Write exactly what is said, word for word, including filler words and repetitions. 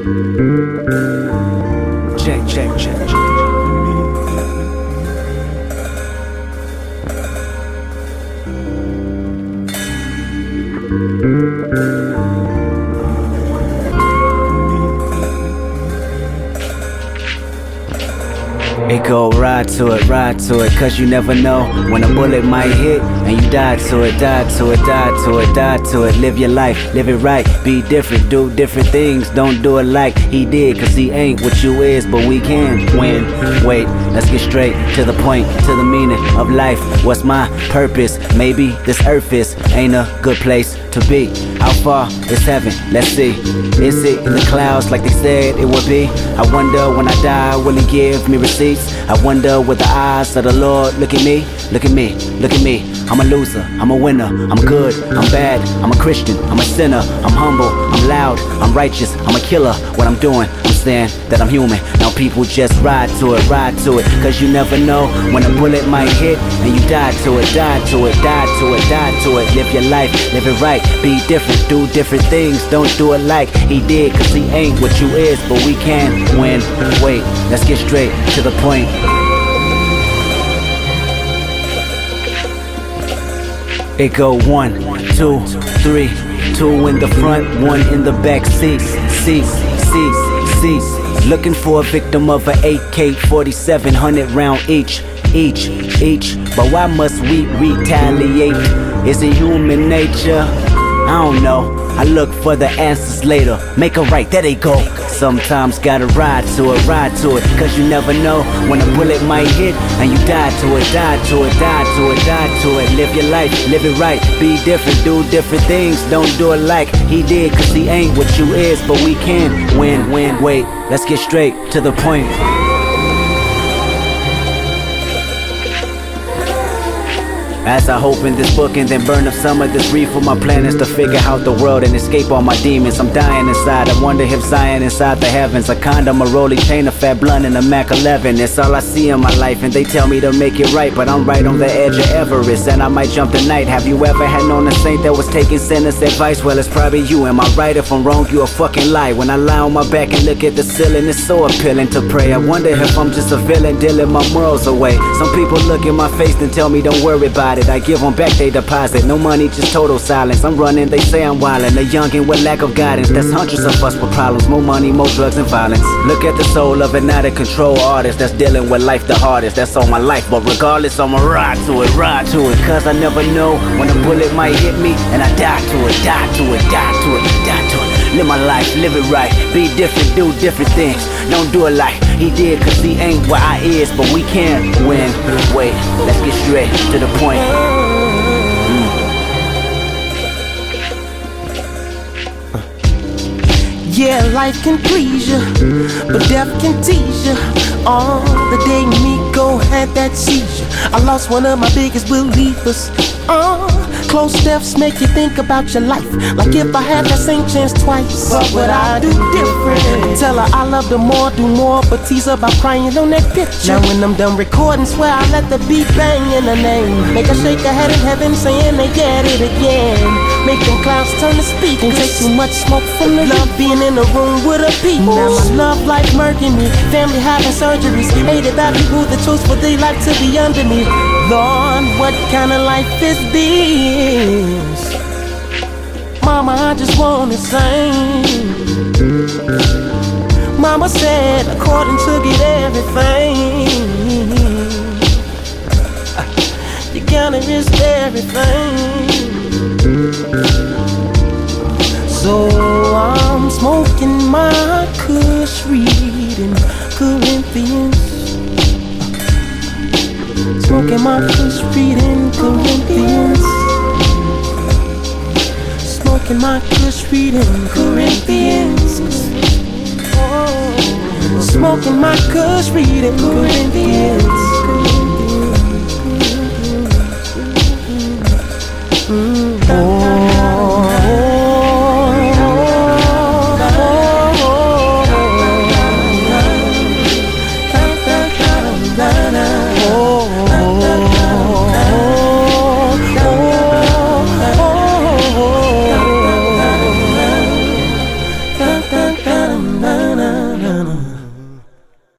Check, check, check, check. It go ride to it, ride to it, cause you never know when a bullet might hit and you die to it, die to it, die to it, die to it. Live your life, live it right, be different, do different things. Don't do it like he did, cause he ain't what you is, but we can win. Wait, let's get straight to the point, to the meaning of life. What's my purpose? Maybe this earth is ain't a good place to be. How far is heaven? Let's see. Is it in the clouds like they said it would be? I wonder when I die, will he give me receipts? I wonder with the eyes of the Lord. Look at me, look at me, look at me. I'm a loser, I'm a winner, I'm good, I'm bad, I'm a Christian, I'm a sinner, I'm humble, I'm loud, I'm righteous, I'm a killer. What I'm doing, I'm saying that I'm human. Now people just ride to it, ride to it, cause you never know when a bullet might hit and you die to it, die to it, die to it, die to it. Live your life, live it right, be different, do different things. Don't do it like he did, cause he ain't what you is, but we can win. Wait, let's get straight to the point. It go one, two, three, two in the front, one in the back seat, seats, seats, seats. Looking for a victim of an A K forty-seven hundred round each, each, each. But why must we retaliate? Is it human nature? I don't know. I look for the answers later. Make a right, there they go. Sometimes gotta ride to it, ride to it, cause you never know when a bullet might hit and you die to it, die to it, die to it, die to it. Live your life, live it right, be different, do different things. Don't do it like he did, cause he ain't what you is, but we can win, win. Wait, let's get straight to the point. As I hope in this book and then burn up some of this reef, for my plan is to figure out the world and escape all my demons. I'm dying inside, I wonder if Zion inside the heavens. A condom, a rolling chain, a fat blunt, and a Mac eleven. It's all I see in my life and they tell me to make it right, but I'm right on the edge of Everest and I might jump tonight. Have you ever had known a saint that was taking sinners' advice? Well, it's probably you. Am I right? If I'm wrong, you a fucking lie. When I lie on my back and look at the ceiling, it's so appealing to pray. I wonder if I'm just a villain dealing my morals away. Some people look in my face and tell me don't worry about it. I give them back they deposit. No money, just total silence. I'm running, they say I'm wildin'. A youngin' with lack of guidance. That's hundreds of us with problems. More money, more drugs and violence. Look at the soul of an out of control artist that's dealing with life the hardest. That's all my life, but regardless, I'ma ride to it, ride to it. Cause I never know when a bullet might hit me and I die to it, die to it, die to it, die to it. Live my life, live it right, be different, do different things. Don't do it like he did, cause he ain't what I is, but we can win. Wait, let's get straight to the point. Yeah, life can please you, but death can tease you. On the day Nico had that seizure, I lost one of my biggest believers. Uh, close deaths make you think about your life, like if I had that same chance twice. What would I do different? Tell her I love her more, do more, but tease her about crying on that picture. Now when I'm done recording, swear I let the beat bang in her name. Make her shake her head in heaven, saying they get it again. Make them clouds turn to speak and take too much smoke from the love being in the room with her people. Now my love life murking me, family having surgeries, hated by people that chose for their life to be under me. Lord, what kind of life is this? Mama, I just wanna sing. Mama said, according to get everything, you gotta risk everything. So I'm smoking my kush, reading Corinthians. Smoking my kush, reading Corinthians. Smoking my kush, reading Corinthians. Oh, smoking my kush, reading Corinthians. Mm. Oh. Dun, dun, dun, dun. uh.